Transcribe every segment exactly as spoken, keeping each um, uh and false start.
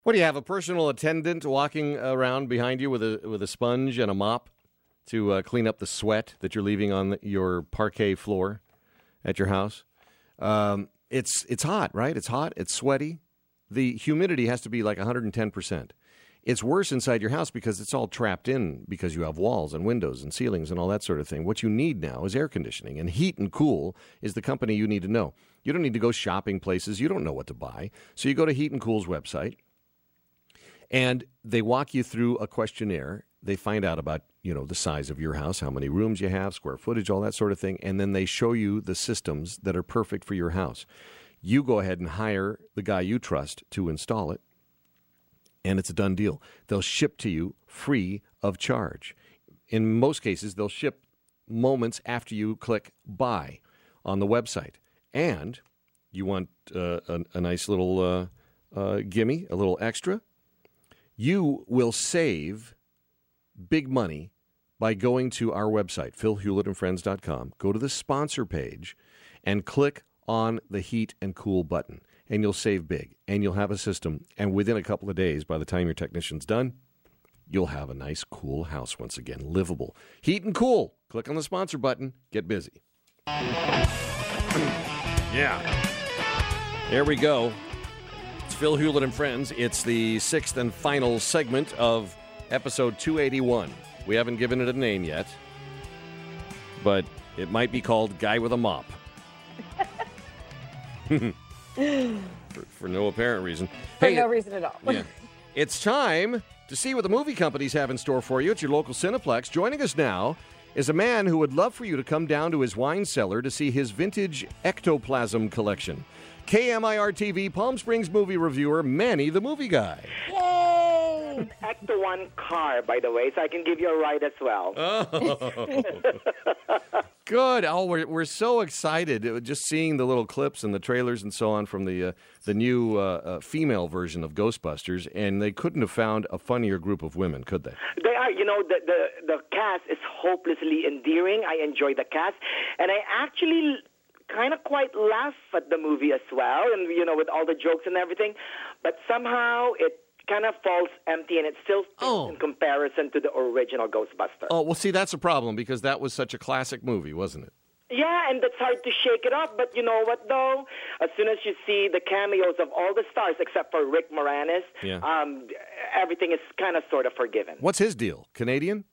What do you have, a personal attendant walking around behind you with a with a sponge and a mop to uh, clean up the sweat that you're leaving on the, your parquet floor at your house? Um, it's it's hot, right? It's hot. It's sweaty. The humidity has to be like one hundred ten percent. It's worse inside your house because it's all trapped in because you have walls and windows and ceilings and all that sort of thing. What you need now is air conditioning, and Heat and Cool is the company you need to know. You don't need to go shopping places. You don't know what to buy. So you go to Heat and Cool's website, and they walk you through a questionnaire. They find out about, you know, the size of your house, how many rooms you have, square footage, all that sort of thing, and then they show you the systems that are perfect for your house. You go ahead and hire the guy you trust to install it, and it's a done deal. They'll ship to you free of charge. In most cases, they'll ship moments after you click buy on the website. And you want uh, a, a nice little uh, uh, gimme, a little extra? You will save big money by going to our website, phil hewlett and friends dot com. Go to the sponsor page and click on the Heat and Cool button. And you'll save big, and you'll have a system. And within a couple of days, by the time your technician's done, you'll have a nice, cool house once again, livable. Heat and Cool. Click on the sponsor button. Get busy. Yeah. There we go. It's Phil Hewlett and Friends. It's the sixth and final segment of episode two eighty-one. We haven't given it a name yet, but it might be called Guy with a Mop. For, for no apparent reason. For hey, no reason at all. Yeah. It's time to see what the movie companies have in store for you at your local Cineplex. Joining us now is a man who would love for you to come down to his wine cellar to see his vintage ectoplasm collection. K M I R T V Palm Springs movie reviewer Manny the Movie Guy. Yay! Ecto one car, by the way, so I can give you a ride as well. Oh. Good. Oh, we're we're so excited uh, just seeing the little clips and the trailers and so on from the uh, the new uh, uh, female version of Ghostbusters, and they couldn't have found a funnier group of women, could they? They are. You know, the, the, the cast is hopelessly endearing. I enjoy the cast, and I actually kind of quite laugh at the movie as well, and, you know, with all the jokes and everything, but somehow it kind of falls empty, and it still fits Oh. in comparison to the original Ghostbusters. Oh, well, see, that's a problem because that was such a classic movie, wasn't it? Yeah, and it's hard to shake it off. But you know what, though? As soon as you see the cameos of all the stars except for Rick Moranis, Yeah. um, everything is kind of sort of forgiven. What's his deal? Canadian?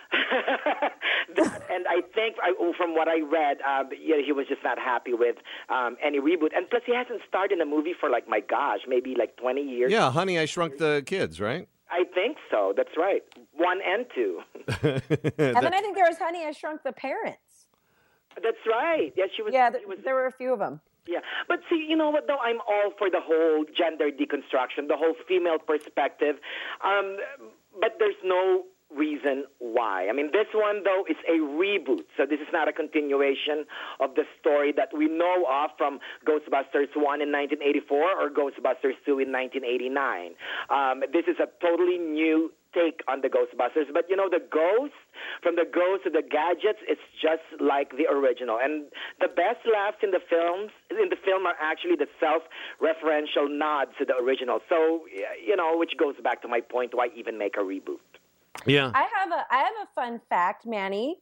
That, and I think, I, from what I read, uh, yeah, he was just not happy with um, any reboot. And plus, he hasn't starred in a movie for, like, my gosh, maybe like twenty years. Yeah, Honey, I Shrunk the Kids, right? I think so. That's right. One and two. And then I think there was Honey, I Shrunk the Parents. That's right. Yeah, she was. Yeah, she th- was there were a few of them. Yeah, but see, you know what, though? I'm all for the whole gender deconstruction, the whole female perspective, um, but there's no reason why. I mean, this one, though, is a reboot, so this is not a continuation of the story that we know of from Ghostbusters one in nineteen eighty-four or Ghostbusters two in nineteen eighty-nine. Um, this is a totally new take on the Ghostbusters, but you know, the ghost, from the ghost to the gadgets, it's just like the original. And the best laughs in the films in the film are actually the self-referential nods to the original. So, you know, which goes back to my point, why even make a reboot? Yeah. I have a I have a fun fact, Manny.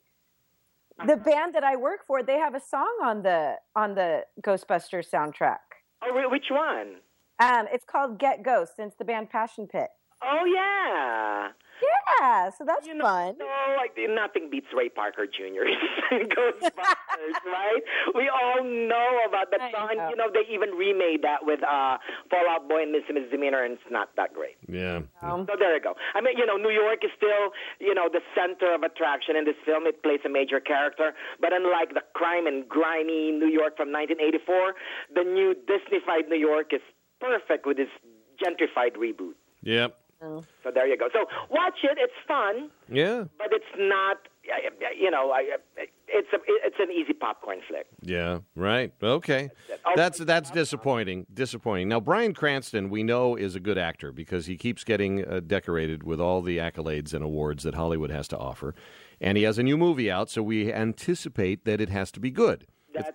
The band that I work for, they have a song on the on the Ghostbusters soundtrack. Oh, re- which one? Um, it's called Get Ghost, and it's the band Passion Pit. Oh, yeah. Yeah, so that's You know, fun. no, like, nothing beats Ray Parker Junior's Ghostbusters, right? We all know about that I song. know. You know, they even remade that with uh, Fall Out Boy and Miss Misdemeanor, and it's not that great. Yeah. Um, So there you go. I mean, you know, New York is still, you know, the center of attraction in this film. It plays a major character. But unlike the crime and grimy New York from nineteen eighty-four, the new Disney-fied New York is perfect with this gentrified reboot. Yep. So there you go. So watch it. It's fun, Yeah. but it's not, you know, I- it's a, it's an easy popcorn flick. Yeah, right. Okay. Oh, That's that's disappointing. Disappointing. Now, Bryan Cranston, we know, is a good actor because he keeps getting uh, decorated with all the accolades and awards that Hollywood has to offer. And he has a new movie out, so we anticipate that it has to be good. That's right.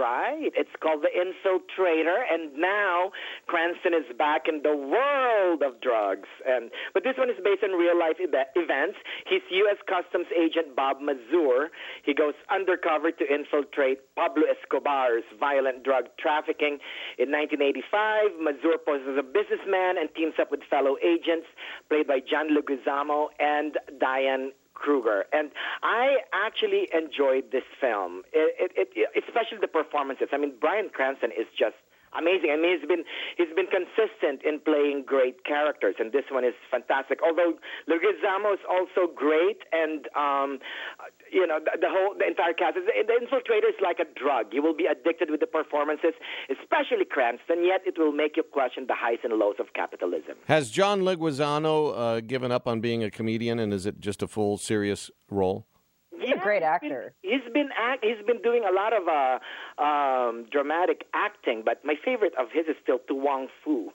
right. It's called The Infiltrator, and now Cranston is back in the world of drugs. And but this one is based on real-life ev- events. He's U S Customs agent Bob Mazur. He goes undercover to infiltrate Pablo Escobar's violent drug trafficking. In nineteen eighty-five, Mazur poses as a businessman and teams up with fellow agents, played by John Leguizamo and Diane Kruger. And I actually enjoyed this film, it, it, it, especially the performances. I mean, Bryan Cranston is just amazing. I mean, he's been he's been consistent in playing great characters, and this one is fantastic. Although Leguizamo is also great, and um, you know the, the whole the entire cast. The Infiltrator is like a drug. You will be addicted with the performances, especially Cranston. Yet it will make you question the highs and lows of capitalism. Has John Leguizamo uh, given up on being a comedian, and is it just a full serious role? He's a great actor. He's been, he's been act, he's been doing a lot of uh, um, dramatic acting, but my favorite of his is still To Wong Fu.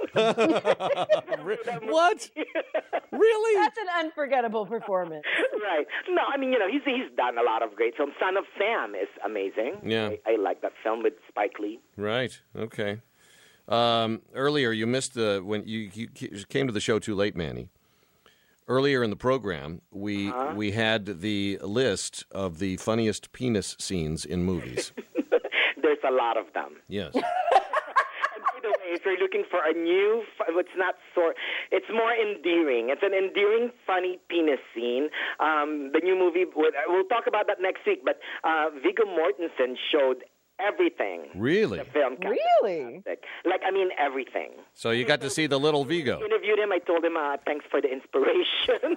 What? Really? That's an unforgettable performance. Right. No, I mean, you know, he's he's done a lot of great films. Son of Sam is amazing. Yeah. I, I like that film with Spike Lee. Right. Okay. Um, earlier, you missed the when you, you came to the show too late, Manny. Earlier in the program, we uh-huh. we had the list of the funniest penis scenes in movies. There's a lot of them. Yes. And by the way, if you're looking for a new, it's not so, it's more endearing. It's an endearing, funny penis scene. Um, the new movie, we'll talk about that next week. But uh, Viggo Mortensen showed everything. Really? The film really? Fantastic. Like, I mean, everything. So you got to see the little Viggo. I interviewed him. I told him, uh, thanks for the inspiration.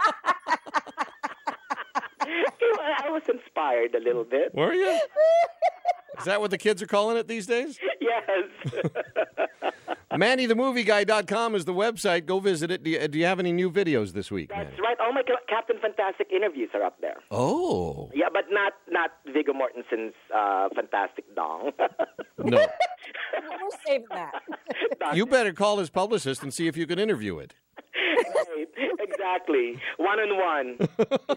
I was inspired a little bit. Were you? Is that what the kids are calling it these days? Yes. Manny the Movie Guy dot com is the website. Go visit it. Do you, do you have any new videos this week, That's Manny? right. All my Captain Fantastic interviews are up there. Oh. Yeah, but not not Viggo Mortensen's uh, Fantastic Dong. No. We're saving that. You better call his publicist and see if you can interview it. Right. Exactly. One on one.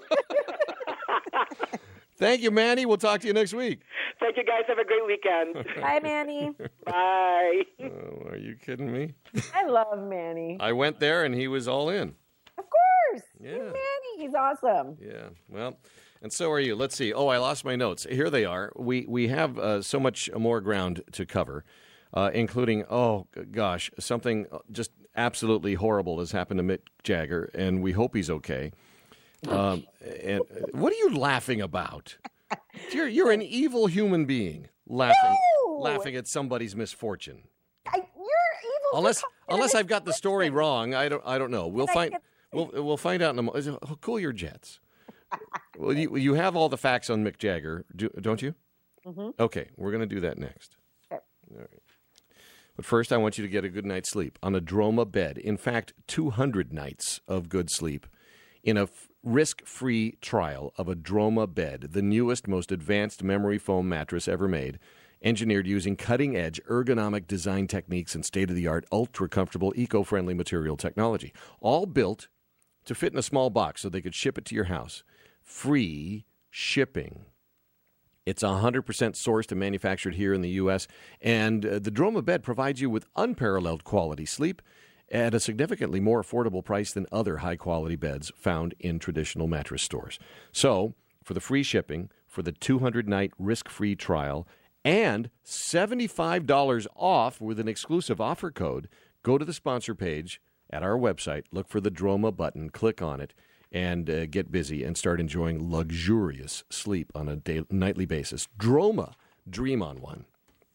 Thank you, Manny. We'll talk to you next week. Thank you, guys. Have a great weekend. Bye, Manny. Bye. Oh, are you kidding me? I love Manny. I went there, and he was all in. Of course. Yeah. He's Manny. He's awesome. Yeah. Well, and so are you. Let's see. Oh, I lost my notes. Here they are. We we have uh, so much more ground to cover, uh, including, oh, gosh, something just absolutely horrible has happened to Mick Jagger, and we hope he's okay. Um, and what are you laughing about? You're you're an evil human being laughing No! laughing at somebody's misfortune. I, you're evil. Unless unless I've got the story wrong, I don't I don't know. We'll find we'll we'll find out in a moment. Cool your jets. Well, you you have all the facts on Mick Jagger, do, don't you? Mm-hmm. Okay, we're going to do that next. Okay. All right. But first, I want you to get a good night's sleep on a Droma bed. In fact, two hundred nights of good sleep in a f- risk-free trial of a Droma bed, the newest, most advanced memory foam mattress ever made, engineered using cutting-edge ergonomic design techniques and state-of-the-art, ultra-comfortable, eco-friendly material technology, all built to fit in a small box so they could ship it to your house. Free shipping. It's one hundred percent sourced and manufactured here in the U S, and uh, the Droma bed provides you with unparalleled quality sleep at a significantly more affordable price than other high-quality beds found in traditional mattress stores. So, for the free shipping, for the two hundred night risk-free trial, and seventy-five dollars off with an exclusive offer code, go to the sponsor page at our website, look for the Droma button, click on it, and uh, get busy and start enjoying luxurious sleep on a day- nightly basis. Droma, dream on one.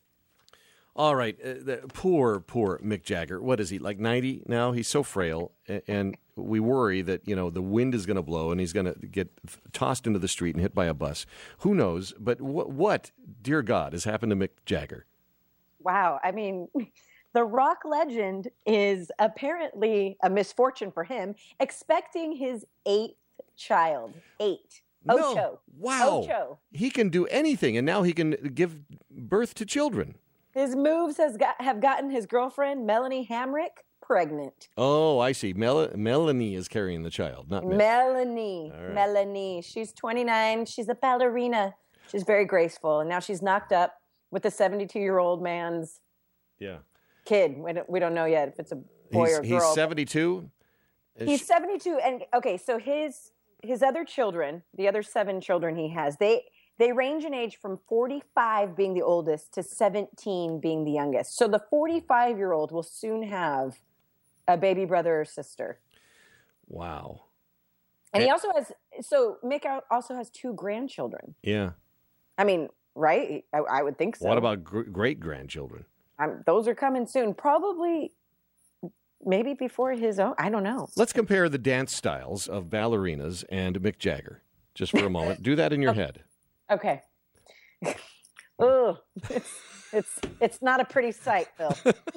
All right, uh, the, poor, poor Mick Jagger. What is he, like ninety now? He's so frail, and, and we worry that, you know, the wind is going to blow and he's going to get f- tossed into the street and hit by a bus. Who knows? But wh- what, dear God, has happened to Mick Jagger? Wow. I mean, the rock legend is apparently a misfortune for him, expecting his eighth child. Eight. No. Ocho. Wow. Ocho. He can do anything, and now he can give birth to children. His moves has got, have gotten his girlfriend, Melanie Hamrick, pregnant. Oh, I see. Mel- Melanie is carrying the child, not Mick. Melanie. Right. Melanie. She's twenty-nine. She's a ballerina. She's very graceful. And now she's knocked up. with the seventy-two-year-old man's Yeah. kid. We don't, we don't know yet if it's a boy He's, or girl. he's seventy-two? He's seventy-two, and okay, so his his other children, the other seven children he has, they they range in age from forty-five being the oldest to seventeen being the youngest. So the forty-five-year-old will soon have a baby brother or sister. Wow. And he And- also has, so Mick al- also has two grandchildren. Yeah. I mean, right? I, I would think so. What about gr- great-grandchildren? Um, those are coming soon. Probably, maybe before his own. I don't know. Let's compare the dance styles of ballerinas and Mick Jagger, just for a moment. Do that in your head. Okay. Ugh. It's, it's it's not a pretty sight, Phil.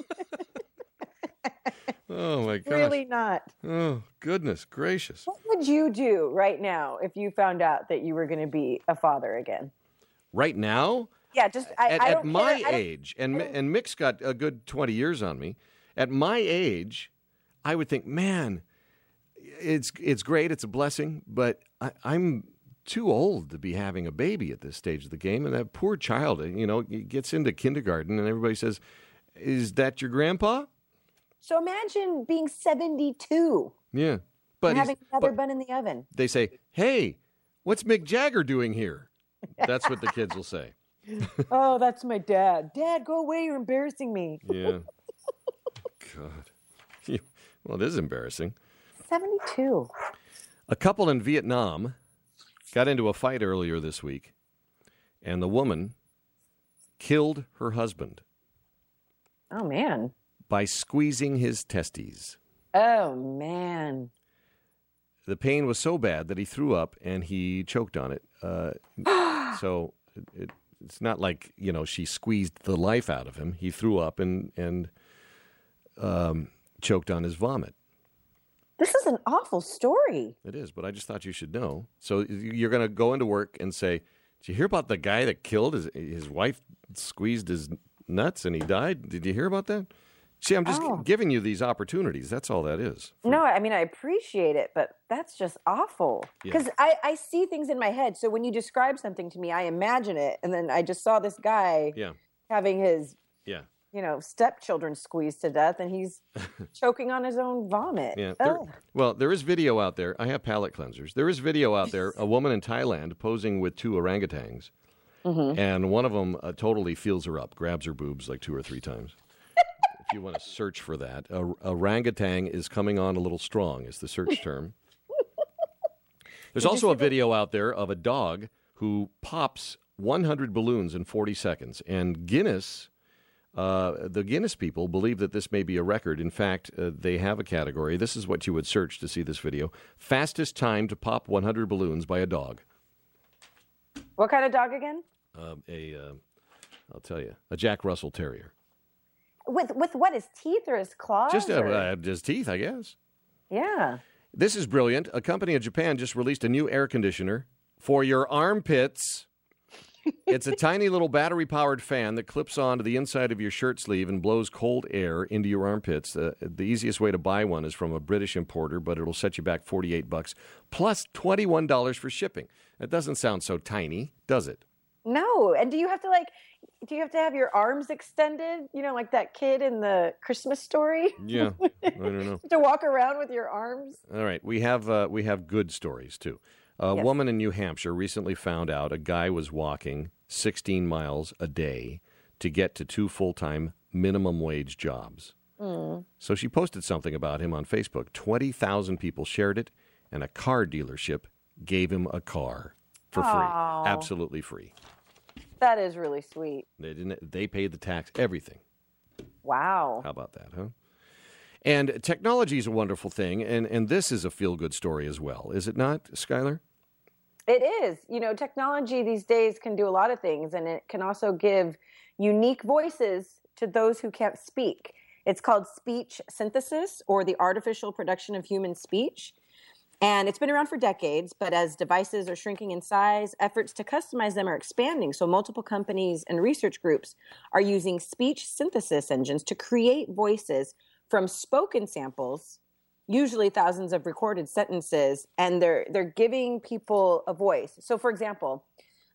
Oh, my gosh. Really not. Oh, goodness gracious. What would you do right now if you found out that you were going to be a father again? Right now? Yeah, just I, At, I at don't my care. I don't- age, and Mi- and Mick's got a good twenty years on me. At my age, I would think, man, it's it's great, it's a blessing, but I, I'm too old to be having a baby at this stage of the game. And that poor child, you know, he gets into kindergarten, and everybody says, "Is that your grandpa?" So imagine being seventy-two Yeah, but and he's- having another but bun in the oven. they say, "Hey, what's Mick Jagger doing here?" That's what the kids will say. Oh, that's my dad. Dad, go away. You're embarrassing me. Yeah. God. Well, it is embarrassing. seventy-two. A couple in Vietnam got into a fight earlier this week, and the woman killed her husband Oh, man. by squeezing his testes. Oh, man. The pain was so bad that he threw up and he choked on it. Uh, so it, it, it's not like, you know, she squeezed the life out of him. He threw up and, and um, choked on his vomit. This is an awful story. It is, but I just thought you should know. So you're going to go into work and say, "Did you hear about the guy that killed his his wife squeezed his nuts and he died? Did you hear about that?" See, I'm just Oh. giving you these opportunities. That's all that is. No, I mean, I appreciate it, but that's just awful. Yeah. Because I, I see things in my head. So when you describe something to me, I imagine it. And then I just saw this guy Yeah, having his, yeah, you know, stepchildren squeezed to death, and he's choking on his own vomit. yeah. There- Ugh. well, there is video out there. I have palate cleansers. There is video out there. A woman in Thailand posing with two orangutans, Mm-hmm. and one of them uh, totally feels her up, grabs her boobs like two or three times. If you want to search for that, a, a orangutan is coming on a little strong is the search term. There's also a video out there of a dog who pops one hundred balloons in forty seconds. And Guinness, uh, the Guinness people believe that this may be a record. In fact, uh, they have a category. This is what you would search to see this video. Fastest time to pop one hundred balloons by a dog. What kind of dog again? Um, a, uh, I'll tell you, a Jack Russell Terrier. With with what, his teeth or his claws? Just, uh, or- uh, just teeth, I guess. yeah. This is brilliant. A company in Japan just released a new air conditioner for your armpits. It's a tiny little battery-powered fan that clips onto the inside of your shirt sleeve and blows cold air into your armpits. Uh, the easiest way to buy one is from a British importer, but it'll set you back forty-eight bucks plus twenty-one dollars for shipping. That doesn't sound so tiny, does it? No. And do you have to like, do you have to have your arms extended? You know, like that kid in the Christmas Story? Yeah, I don't know. To walk around with your arms? All right, we have uh, we have good stories too. A Yes. woman in New Hampshire recently found out a guy was walking sixteen miles a day to get to two full-time minimum wage jobs. Mm. So she posted something about him on Facebook. twenty thousand people shared it, and a car dealership gave him a car for Aw. free, absolutely free. That is really sweet. They didn't. They paid the tax, everything. Wow. How about that, huh? And technology is a wonderful thing, and, and this is a feel-good story as well, is it not, Skylar? It is. You know, technology these days can do a lot of things, and it can also give unique voices to those who can't speak. It's called speech synthesis, or the artificial production of human speech. And it's been around for decades, but as devices are shrinking in size, efforts to customize them are expanding. So multiple companies and research groups are using speech synthesis engines to create voices from spoken samples, usually thousands of recorded sentences, and they're they're giving people a voice. So for example,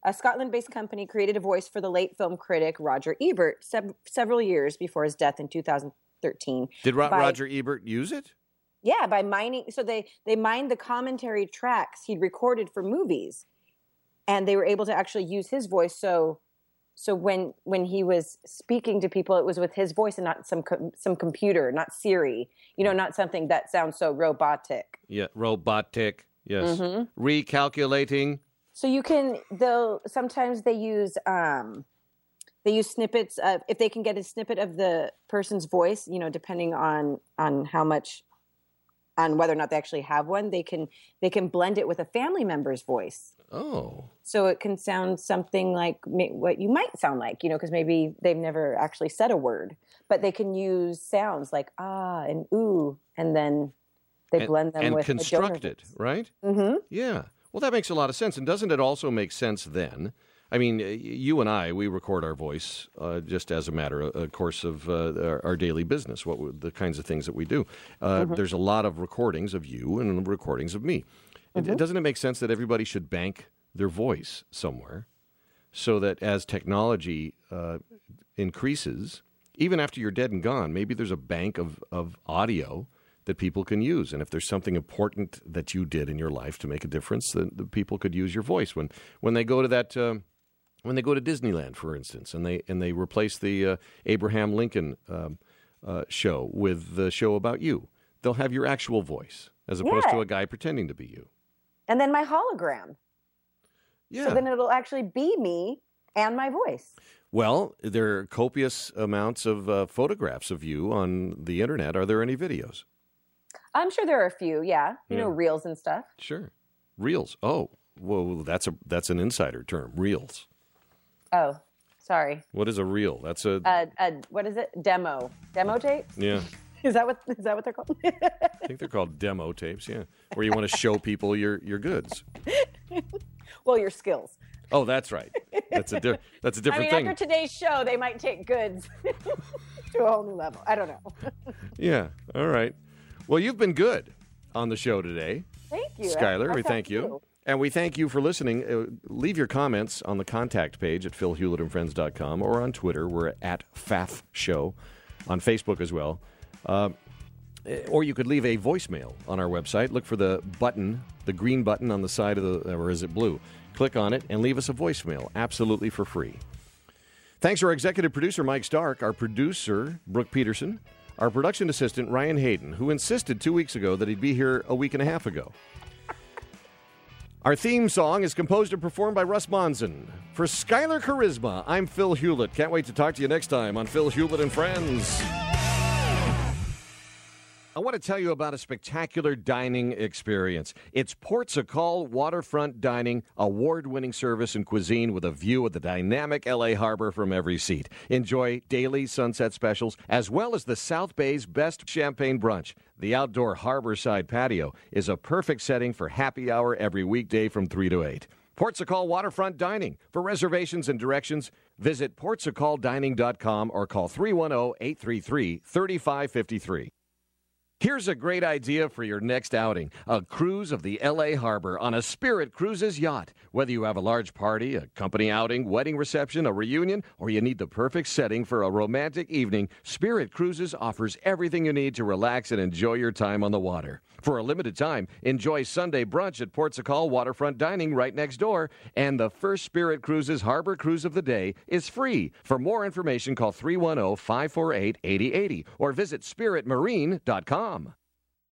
a Scotland-based company created a voice for the late film critic Roger Ebert se- several years before his death in two thousand thirteen. Did Ro- by, Roger Ebert use it? Yeah, by mining. So they, they mined the commentary tracks he'd recorded for movies, and they were able to actually use his voice. So so when when he was speaking to people, it was with his voice and not some com- some computer, not Siri, you know, not something that sounds so robotic. Yeah, robotic, yes. Mm-hmm. Recalculating. So you can, they'll, sometimes they use, um, they use snippets of, if they can get a snippet of the person's voice, you know, depending on, on how much, on whether or not they actually have one, they can, they can blend it with a family member's voice. Oh. So it can sound something like what you might sound like, you know, because maybe they've never actually said a word, but they can use sounds like ah and ooh, and then they and, blend them and with construct it, right? Mm-hmm. Yeah. Well, that makes a lot of sense. And doesn't it also make sense then? I mean, you and I, we record our voice uh, just as a matter of a course of uh, our, our daily business, what the kinds of things that we do. Uh, mm-hmm. There's a lot of recordings of you and recordings of me. Mm-hmm. It, doesn't it make sense that everybody should bank their voice somewhere so that as technology uh, increases, even after you're dead and gone, maybe there's a bank of, of audio that people can use. And if there's something important that you did in your life to make a difference, then the people could use your voice. When when they go to that, uh, when they go to Disneyland, for instance, and they and they replace the uh, Abraham Lincoln um, uh, show with the show about you, they'll have your actual voice as opposed yeah. to a guy pretending to be you. And then my hologram. Yeah. So then it'll actually be me and my voice. Well, there are copious amounts of uh, photographs of you on the internet. Are there any videos? I'm sure there are a few, yeah. You yeah. know, reels and stuff. Sure. Reels. Oh, well, that's a that's an insider term, reels. Oh, sorry. What is a reel? That's a... Uh, a what is it? Demo. Demo tape? Yeah. Is that what is that what they're called? I think they're called demo tapes, yeah. Where you want to show people your, your goods. Well, your skills. Oh, that's right. That's a, di- that's a different I mean, thing. after today's show, they might take goods to a whole new level. I don't know. Yeah, all right. Well, you've been good on the show today. Thank you. Skylar, we thank you. you. And we thank you for listening. Uh, leave your comments on the contact page at phil hewlett and friends dot com or on Twitter. We're at F A F Show. On Facebook as well. Uh, or you could leave a voicemail on our website. Look for the button, the green button on the side of the, or is it blue? Click on it and leave us a voicemail, absolutely for free. Thanks to our executive producer, Mike Stark, our producer, Brooke Peterson, our production assistant, Ryan Hayden, who insisted two weeks ago that he'd be here a week and a half ago. Our theme song is composed and performed by Russ Monson. For Skylar Charisma, I'm Phil Hewlett. Can't wait to talk to you next time on Phil Hewlett and Friends. I want to tell you about a spectacular dining experience. It's Portugal Waterfront Dining, award-winning service and cuisine with a view of the dynamic L A harbor from every seat. Enjoy daily sunset specials, as well as the South Bay's best champagne brunch. The outdoor harborside patio is a perfect setting for happy hour every weekday from three to eight. Portugal Waterfront Dining. For reservations and directions, visit portugal dining dot com or call three one zero, eight three three, three five five three. Here's a great idea for your next outing. A cruise of the L A harbor on a Spirit Cruises yacht. Whether you have a large party, a company outing, wedding reception, a reunion, or you need the perfect setting for a romantic evening, Spirit Cruises offers everything you need to relax and enjoy your time on the water. For a limited time, enjoy Sunday brunch at Portugal Waterfront Dining right next door. And the first Spirit Cruises Harbor Cruise of the day is free. For more information, call three one zero, five four eight, eight zero eight zero or visit spirit marine dot com.